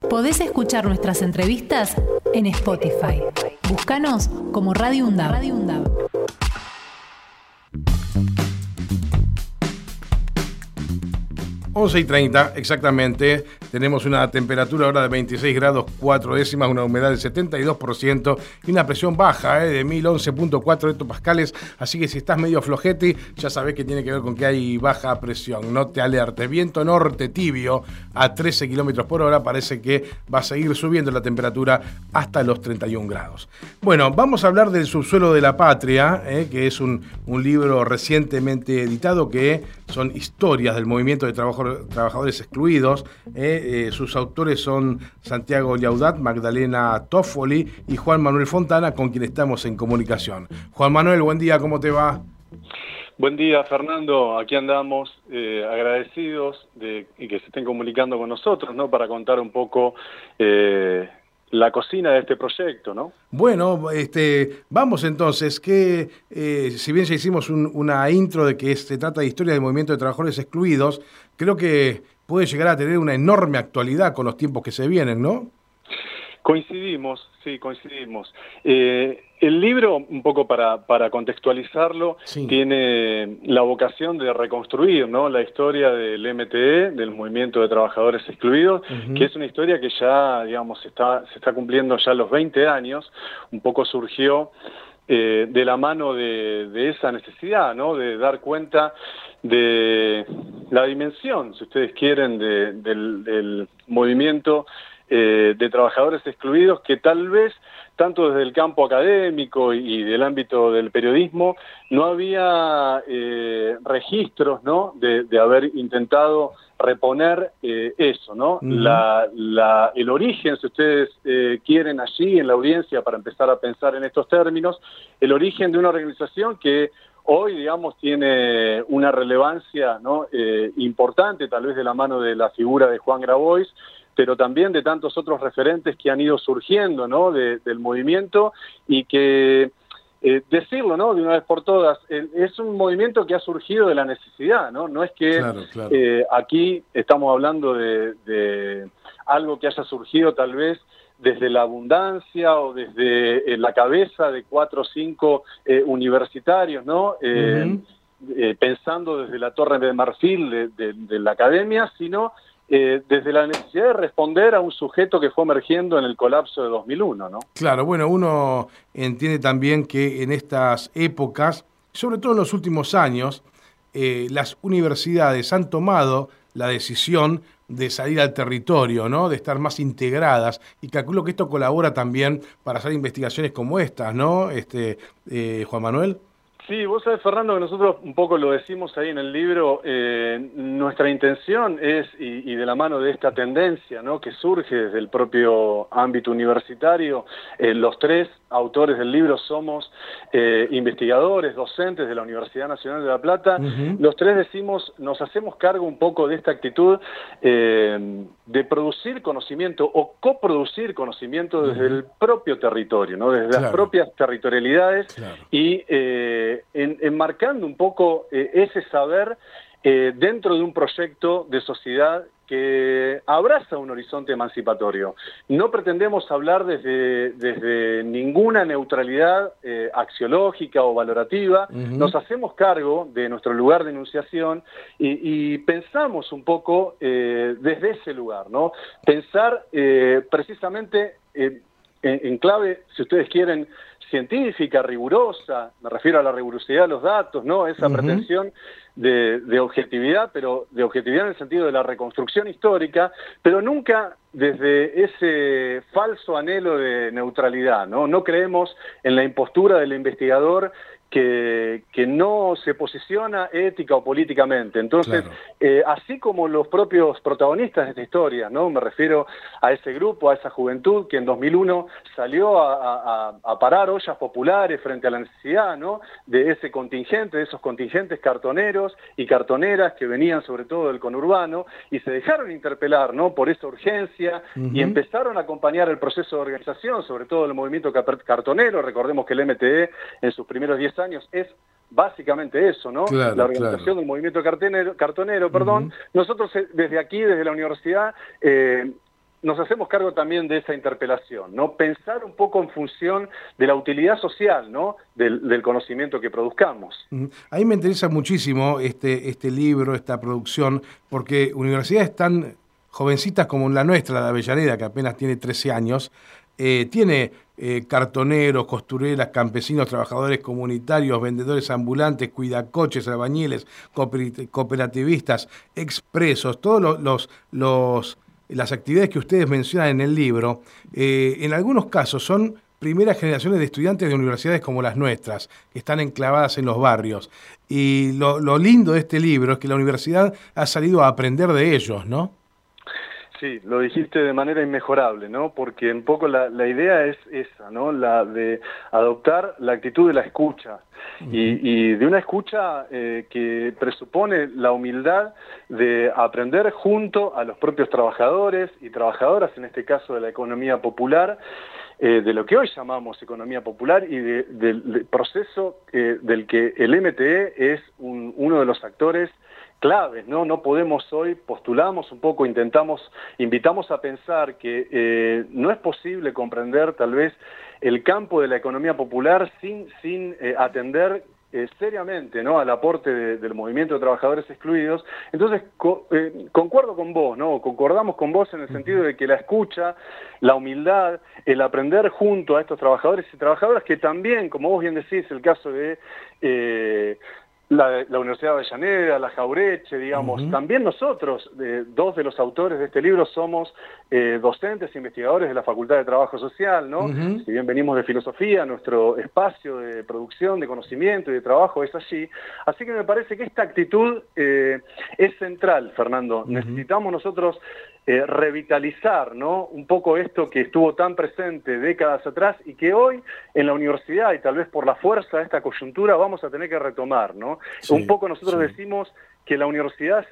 Podés escuchar nuestras entrevistas en Spotify. Búscanos como Radio UNDAB. 11:30 exactamente, tenemos una temperatura ahora de 26 grados 4 décimas, una humedad del 72% y una presión baja de 1011.4 hectopascales, así que si estás medio flojete, ya sabés que tiene que ver con que hay baja presión, no te alertes. Viento norte tibio a 13 kilómetros por hora, parece que va a seguir subiendo la temperatura hasta los 31 grados. Bueno, vamos a hablar del Subsuelo de la Patria, que es un libro recientemente editado que son historias del movimiento de trabajadores excluidos. Sus autores son Santiago Llaudat, Magdalena Toffoli y Juan Manuel Fontana, con quien estamos en comunicación. Juan Manuel, buen día, ¿cómo te va? Buen día, Fernando. Aquí andamos agradecidos de que se estén comunicando con nosotros, ¿no? Para contar un poco la cocina de este proyecto, ¿no? Bueno, vamos entonces, que si bien ya hicimos una intro de que se trata de historia del movimiento de trabajadores excluidos, creo que puede llegar a tener una enorme actualidad con los tiempos que se vienen, ¿no? Coincidimos, sí, coincidimos. El libro, un poco para contextualizarlo, sí, tiene la vocación de reconstruir, ¿no?, la historia del MTE, del Movimiento de Trabajadores Excluidos, que es una historia que ya, digamos, se está cumpliendo ya los 20 años, un poco surgió de la mano de esa necesidad, ¿no?, de dar cuenta de la dimensión, si ustedes quieren, del movimiento de trabajadores excluidos, que tal vez, tanto desde el campo académico y del ámbito del periodismo, no había registros, ¿no?, de haber intentado reponer eso, ¿no? El origen, si ustedes quieren, allí en la audiencia, para empezar a pensar en estos términos, el origen de una organización que hoy, digamos, tiene una relevancia, ¿no?, importante, tal vez de la mano de la figura de Juan Grabois, pero también de tantos otros referentes que han ido surgiendo, ¿no?, del movimiento, y que, decirlo, ¿no?, de una vez por todas, es un movimiento que ha surgido de la necesidad, ¿no? No es que claro. Aquí estamos hablando de algo que haya surgido tal vez desde la abundancia o desde la cabeza de 4 o 5 universitarios, ¿no? Pensando desde la Torre de Marfil de la academia, sino desde la necesidad de responder a un sujeto que fue emergiendo en el colapso de 2001, ¿no? Claro, bueno, uno entiende también que en estas épocas, sobre todo en los últimos años, las universidades han tomado la decisión de salir al territorio, ¿no?, de estar más integradas, y calculo que esto colabora también para hacer investigaciones como estas, ¿no? Juan Manuel. Sí, vos sabés, Fernando, que nosotros un poco lo decimos ahí en el libro, nuestra intención es, y de la mano de esta tendencia, ¿no?, que surge desde el propio ámbito universitario, los 3 autores del libro somos investigadores, docentes de la Universidad Nacional de La Plata. Los 3 decimos, nos hacemos cargo un poco de esta actitud de producir conocimiento o coproducir conocimiento desde el propio territorio, ¿no?, desde las propias territorialidades, y enmarcando un poco ese saber dentro de un proyecto de sociedad que abraza un horizonte emancipatorio. No pretendemos hablar desde ninguna neutralidad axiológica o valorativa. Nos hacemos cargo de nuestro lugar de enunciación y pensamos un poco desde ese lugar, ¿no? Pensar precisamente en clave, si ustedes quieren, científica, rigurosa, me refiero a la rigurosidad de los datos, ¿no? Esa pretensión de objetividad, pero de objetividad en el sentido de la reconstrucción histórica, pero nunca desde ese falso anhelo de neutralidad, ¿no? No creemos en la impostura del investigador que no se posiciona ética o políticamente. Entonces, así como los propios protagonistas de esta historia, ¿no? Me refiero a ese grupo, a esa juventud que en 2001 salió a parar ollas populares frente a la necesidad, ¿no?, de ese contingente, de esos contingentes cartoneros y cartoneras que venían sobre todo del conurbano y se dejaron interpelar, ¿no?, por esa urgencia y empezaron a acompañar el proceso de organización, sobre todo el movimiento cartonero. Recordemos que el MTE en sus primeros 10 años es básicamente eso, ¿no? Claro, la organización del movimiento cartonero. Nosotros desde aquí, desde la universidad, nos hacemos cargo también de esa interpelación, ¿no? Pensar un poco en función de la utilidad social, ¿no? Del conocimiento que produzcamos. A mí me interesa muchísimo este libro, esta producción, porque universidades tan jovencitas como la nuestra, la de Avellaneda, que apenas tiene 13 años, tiene cartoneros, costureras, campesinos, trabajadores comunitarios, vendedores ambulantes, cuidacoches, albañiles, cooperativistas, expresos, todos las actividades que ustedes mencionan en el libro, en algunos casos son primeras generaciones de estudiantes de universidades como las nuestras, que están enclavadas en los barrios. Y lo lindo de este libro es que la universidad ha salido a aprender de ellos, ¿no? Sí, lo dijiste de manera inmejorable, ¿no? Porque un poco la idea es esa, ¿no? La de adoptar la actitud de la escucha. Y de una escucha que presupone la humildad de aprender junto a los propios trabajadores y trabajadoras, en este caso de la economía popular, de lo que hoy llamamos economía popular y del proceso del que el MTE es uno de los actores claves, ¿no? No podemos hoy, postulamos un poco, invitamos a pensar que no es posible comprender tal vez el campo de la economía popular sin atender seriamente, ¿no? Al aporte del movimiento de trabajadores excluidos. Entonces, concuerdo con vos, ¿no? Concordamos con vos en el sentido de que la escucha, la humildad, el aprender junto a estos trabajadores y trabajadoras que también, como vos bien decís, el caso de la Universidad de Avellaneda, la Jaureche, digamos, también nosotros, dos de los autores de este libro, somos docentes e investigadores de la Facultad de Trabajo Social, ¿no? Si bien venimos de filosofía, nuestro espacio de producción, de conocimiento y de trabajo es allí. Así que me parece que esta actitud es central, Fernando. Necesitamos nosotros revitalizar, ¿no? Un poco esto que estuvo tan presente décadas atrás y que hoy en la universidad, y tal vez por la fuerza de esta coyuntura, vamos a tener que retomar, ¿no? Sí, un poco nosotros decimos que la universidad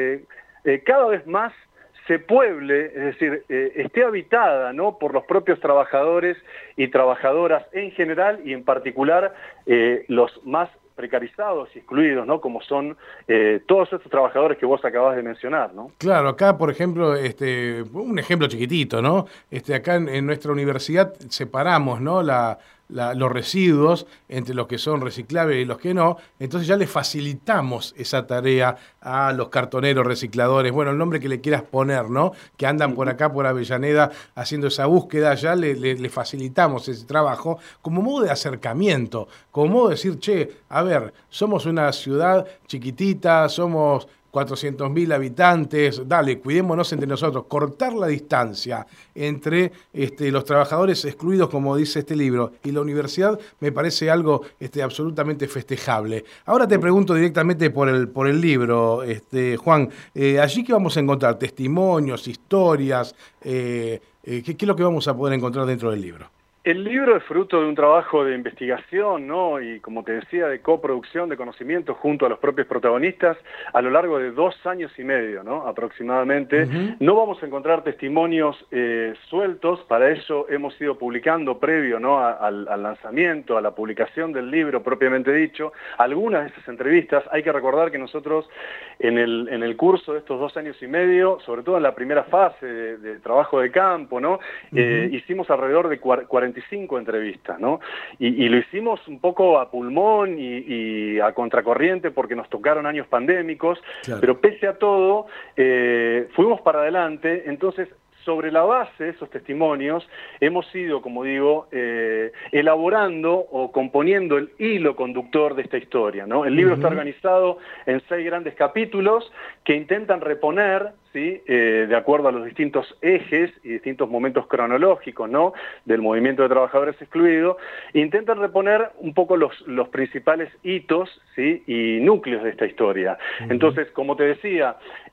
cada vez más se pueble, es decir, esté habitada, ¿no? Por los propios trabajadores y trabajadoras en general y en particular los más precarizados y excluidos, ¿no? Como son todos estos trabajadores que vos acabás de mencionar, ¿no? Claro, acá, por ejemplo, un ejemplo chiquitito, ¿no? Acá en nuestra universidad separamos, ¿no? Los residuos entre los que son reciclables y los que no, entonces ya le facilitamos esa tarea a los cartoneros, recicladores, bueno, el nombre que le quieras poner, ¿no? Que andan por acá, por Avellaneda, haciendo esa búsqueda, ya le facilitamos ese trabajo como modo de acercamiento, como modo de decir, che, a ver, somos una ciudad chiquitita, somos 400.000 habitantes, dale, cuidémonos entre nosotros, cortar la distancia entre los trabajadores excluidos, como dice este libro, y la universidad me parece algo absolutamente festejable. Ahora te pregunto directamente por el libro, Juan, allí que vamos a encontrar testimonios, historias, ¿qué es lo que vamos a poder encontrar dentro del libro? El libro es fruto de un trabajo de investigación, ¿no? Y como te decía, de coproducción de conocimiento junto a los propios protagonistas a lo largo de 2 años y medio, ¿no? Aproximadamente. No vamos a encontrar testimonios sueltos, para eso hemos ido publicando previo, ¿no? al lanzamiento, a la publicación del libro propiamente dicho, algunas de esas entrevistas. Hay que recordar que nosotros en el curso de estos 2 años y medio, sobre todo en la primera fase de trabajo de campo, ¿no? Hicimos alrededor de 45 entrevistas, ¿no? Y lo hicimos un poco a pulmón y a contracorriente porque nos tocaron años pandémicos, claro. Pero pese a todo, fuimos para adelante. Entonces, sobre la base de esos testimonios, hemos ido, como digo, elaborando o componiendo el hilo conductor de esta historia, ¿no? El libro está organizado en 6 grandes capítulos que intentan reponer, ¿sí? De acuerdo a los distintos ejes y distintos momentos cronológicos, ¿no? Del movimiento de trabajadores excluidos, intentan reponer un poco los principales hitos, ¿sí? Y núcleos de esta historia. Entonces, como te decía,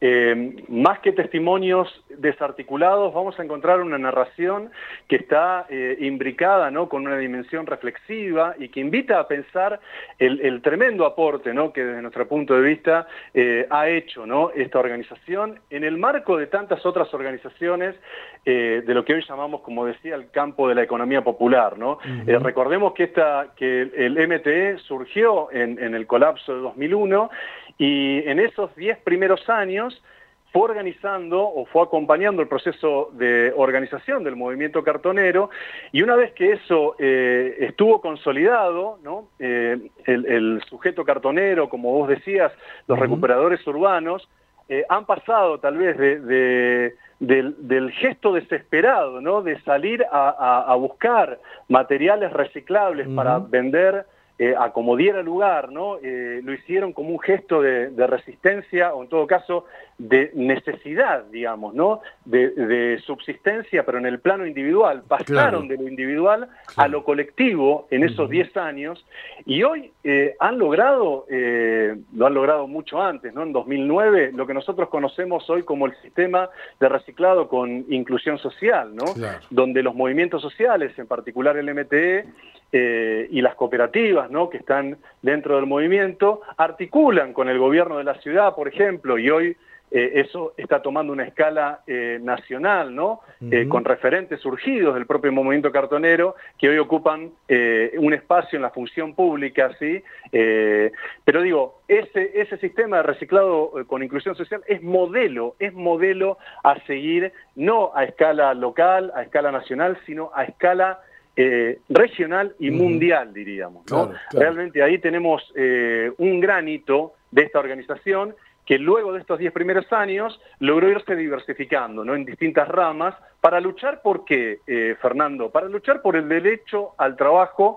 más que testimonios desarticulados, vamos a encontrar una narración que está imbricada, ¿no? Con una dimensión reflexiva y que invita a pensar el tremendo aporte, ¿no? Que desde nuestro punto de vista ha hecho, ¿no? Esta organización en el marco de tantas otras organizaciones de lo que hoy llamamos, como decía, el campo de la economía popular, ¿no? Recordemos que el MTE surgió en el colapso de 2001 y en esos 10 primeros años fue organizando o fue acompañando el proceso de organización del movimiento cartonero, y una vez que eso estuvo consolidado, ¿no? El sujeto cartonero, como vos decías, los recuperadores urbanos, han pasado tal vez del gesto desesperado, ¿no? De salir a buscar materiales reciclables para vender a como diera lugar, ¿no? Lo hicieron como un gesto de resistencia, o en todo caso de necesidad, digamos, ¿no? De subsistencia, pero en el plano individual. Pasaron de lo individual a lo colectivo en esos 10 años, y hoy lo han logrado mucho antes, ¿no? En 2009, lo que nosotros conocemos hoy como el sistema de reciclado con inclusión social, ¿no? Donde los movimientos sociales, en particular el MTE, y las cooperativas, ¿no? Que están dentro del movimiento, articulan con el gobierno de la ciudad, por ejemplo, y hoy eso está tomando una escala nacional, ¿no? Con referentes surgidos del propio movimiento cartonero, que hoy ocupan un espacio en la función pública, ¿sí? Pero digo, ese sistema de reciclado con inclusión social es modelo a seguir, no a escala local, a escala nacional, sino a escala regional y mundial, diríamos, ¿no? Claro. Realmente ahí tenemos un gran hito de esta organización, que luego de estos 10 primeros años logró irse diversificando, ¿no? En distintas ramas, para luchar por qué, Fernando, para luchar por el derecho al trabajo,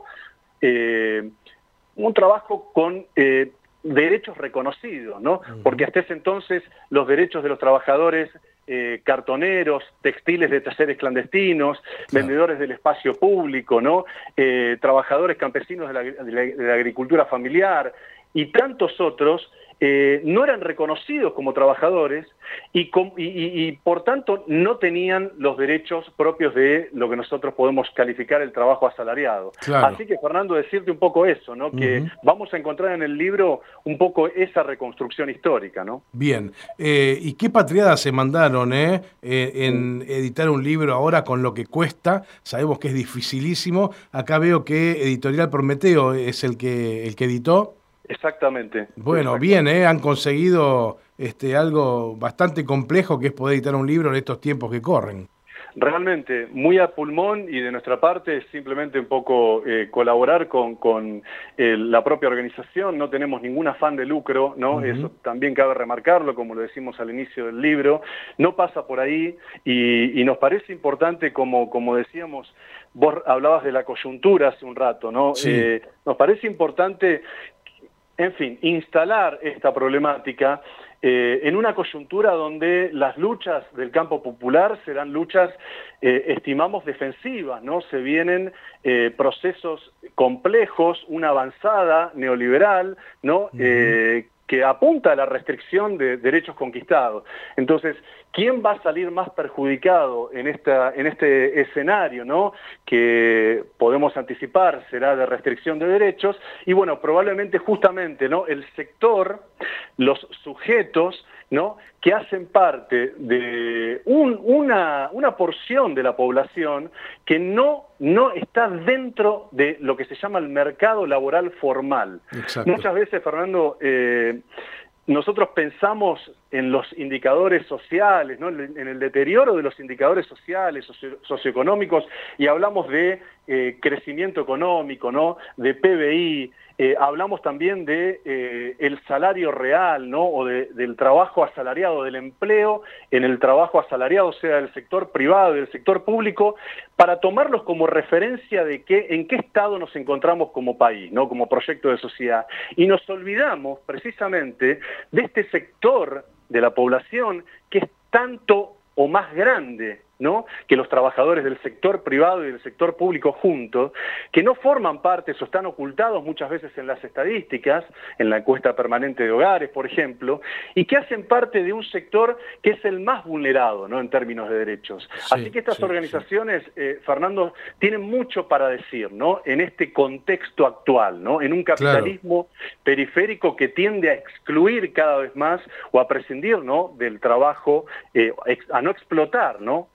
un trabajo con derechos reconocidos, ¿no? Porque hasta ese entonces los derechos de los trabajadores cartoneros, textiles de talleres clandestinos, vendedores del espacio público, ¿no? Trabajadores campesinos de la agricultura familiar y tantos otros, no eran reconocidos como trabajadores y por tanto no tenían los derechos propios de lo que nosotros podemos calificar el trabajo asalariado. Claro. Así que, Fernando, decirte un poco eso, ¿no? Que vamos a encontrar en el libro un poco esa reconstrucción histórica, ¿no? Bien. ¿Y qué patriadas se mandaron en editar un libro ahora con lo que cuesta? Sabemos que es dificilísimo. Acá veo que Editorial Prometeo es el que editó. Exactamente. Bueno, bien, han conseguido algo bastante complejo, que es poder editar un libro en estos tiempos que corren. Realmente, muy a pulmón, y de nuestra parte simplemente un poco colaborar con la propia organización. No tenemos ningún afán de lucro, ¿no? Eso también cabe remarcarlo, como lo decimos al inicio del libro. No pasa por ahí, y nos parece importante, como decíamos, vos hablabas de la coyuntura hace un rato, ¿no? Sí. Nos parece importante, en fin, instalar esta problemática en una coyuntura donde las luchas del campo popular serán luchas, estimamos, defensivas, ¿no? Se vienen procesos complejos, una avanzada neoliberal, ¿no? Que apunta a la restricción de derechos conquistados. Entonces, ¿quién va a salir más perjudicado en este escenario, ¿no? Que podemos anticipar será de restricción de derechos? Y bueno, probablemente justamente, ¿no? El sector, los sujetos, ¿no? Que hacen parte de una porción de la población que no está dentro de lo que se llama el mercado laboral formal. Exacto. Muchas veces, Fernando, nosotros pensamos en los indicadores sociales, ¿no? En el deterioro de los indicadores sociales, socioeconómicos, y hablamos de crecimiento económico, ¿no? De PBI, hablamos también de el salario real, ¿no? O del trabajo asalariado, del empleo en el trabajo asalariado, sea del sector privado y del sector público, para tomarlos como referencia de en qué estado nos encontramos como país, ¿no? Como proyecto de sociedad. Y nos olvidamos precisamente de este sector de la población que es tanto o más grande, ¿no? Que los trabajadores del sector privado y del sector público juntos, que no forman parte o están ocultados muchas veces en las estadísticas, en la encuesta permanente de hogares, por ejemplo, y que hacen parte de un sector que es el más vulnerado, ¿no? En términos de derechos. Sí, así que estas organizaciones, Fernando, tienen mucho para decir, ¿no? En este contexto actual, ¿no? En un capitalismo periférico que tiende a excluir cada vez más o a prescindir, ¿no? Del trabajo, a no explotar, ¿no?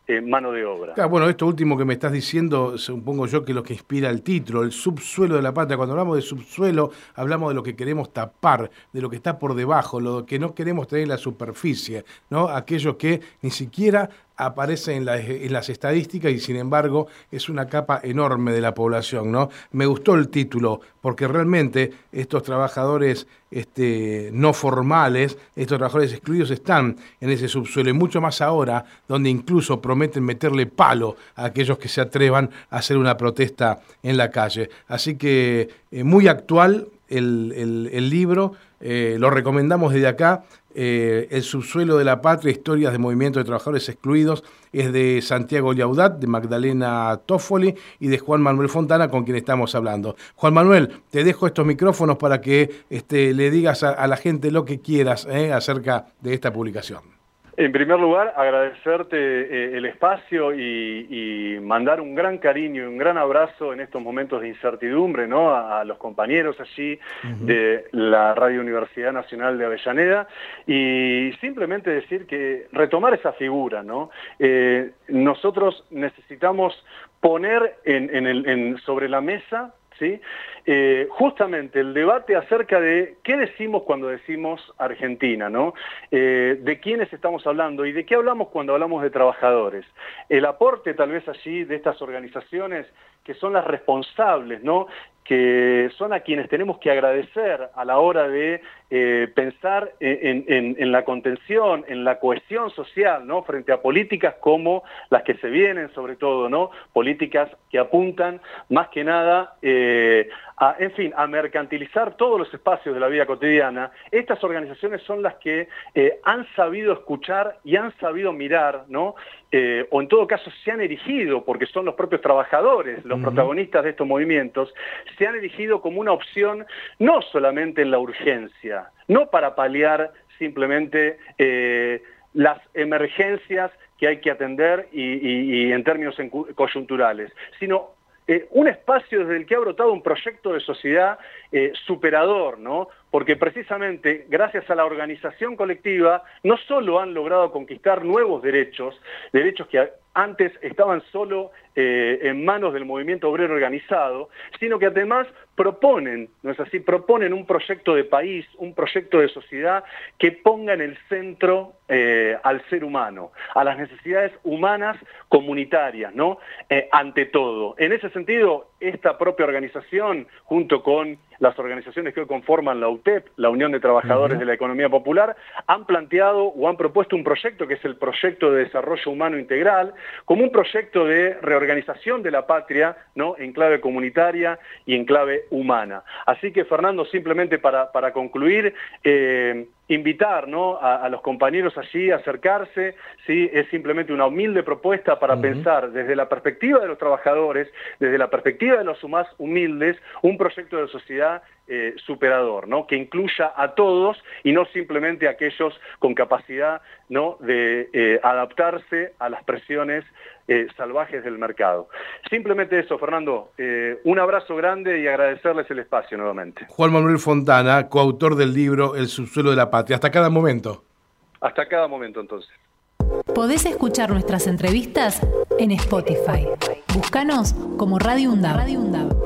mano de obra. Claro, bueno, esto último que me estás diciendo, supongo yo que es lo que inspira el título, el subsuelo de la patria. Cuando hablamos de subsuelo, hablamos de lo que queremos tapar, de lo que está por debajo, lo que no queremos tener en la superficie, ¿no? Aquello que ni siquiera aparece en las estadísticas y sin embargo es una capa enorme de la población, ¿no? Me gustó el título porque realmente estos trabajadores no formales, estos trabajadores excluidos están en ese subsuelo y mucho más ahora, donde incluso prometen meterle palo a aquellos que se atrevan a hacer una protesta en la calle. Así que muy actual el libro, lo recomendamos desde acá. El subsuelo de la patria, historias de movimiento de trabajadores excluidos, es de Santiago Llaudat, de Magdalena Toffoli y de Juan Manuel Fontana, con quien estamos hablando. Juan Manuel, te dejo estos micrófonos para que le digas a la gente lo que quieras acerca de esta publicación. En primer lugar, agradecerte el espacio y mandar un gran cariño y un gran abrazo en estos momentos de incertidumbre, ¿no? A los compañeros allí de la Radio Universidad Nacional de Avellaneda y simplemente decir que retomar esa figura, ¿no? Nosotros necesitamos poner sobre la mesa, ¿sí? Justamente el debate acerca de qué decimos cuando decimos Argentina, ¿no? De quiénes estamos hablando y de qué hablamos cuando hablamos de trabajadores. El aporte tal vez allí de estas organizaciones que son las responsables, ¿no? Que son a quienes tenemos que agradecer a la hora de pensar en la contención, en la cohesión social, ¿no? Frente a políticas como las que se vienen, sobre todo, ¿no? Políticas que apuntan más que nada a mercantilizar todos los espacios de la vida cotidiana. Estas organizaciones son las que han sabido escuchar y han sabido mirar, ¿no? O en todo caso se han erigido, porque son los propios trabajadores, los protagonistas de estos movimientos, se han erigido como una opción no solamente en la urgencia, no para paliar simplemente las emergencias que hay que atender y en términos coyunturales, sino un espacio desde el que ha brotado un proyecto de sociedad superador, ¿no? Porque precisamente gracias a la organización colectiva no solo han logrado conquistar nuevos derechos que antes estaban solo en manos del movimiento obrero organizado, sino que además proponen, ¿no es así?, proponen un proyecto de país, un proyecto de sociedad que ponga en el centro al ser humano, a las necesidades humanas comunitarias, ¿no? Ante todo. En ese sentido, esta propia organización, junto con las organizaciones que hoy conforman la UTEP, la Unión de Trabajadores de la Economía Popular, han planteado o han propuesto un proyecto que es el Proyecto de Desarrollo Humano Integral, como un proyecto de reorganización de la patria, ¿no? En clave comunitaria y en clave humana. Así que, Fernando, simplemente para concluir, invitar, ¿no?, a los compañeros allí a acercarse, ¿sí? Es simplemente una humilde propuesta para pensar desde la perspectiva de los trabajadores, desde la perspectiva de los más humildes, un proyecto de sociedad superador, ¿no?, que incluya a todos y no simplemente a aquellos con capacidad, ¿no?, de adaptarse a las presiones salvajes del mercado. Simplemente eso, Fernando, un abrazo grande y agradecerles el espacio nuevamente. Juan Manuel Fontana, coautor del libro El subsuelo de la patria. Hasta cada momento. Hasta cada momento, entonces. Podés escuchar nuestras entrevistas en Spotify. Búscanos como Radio UNDAB.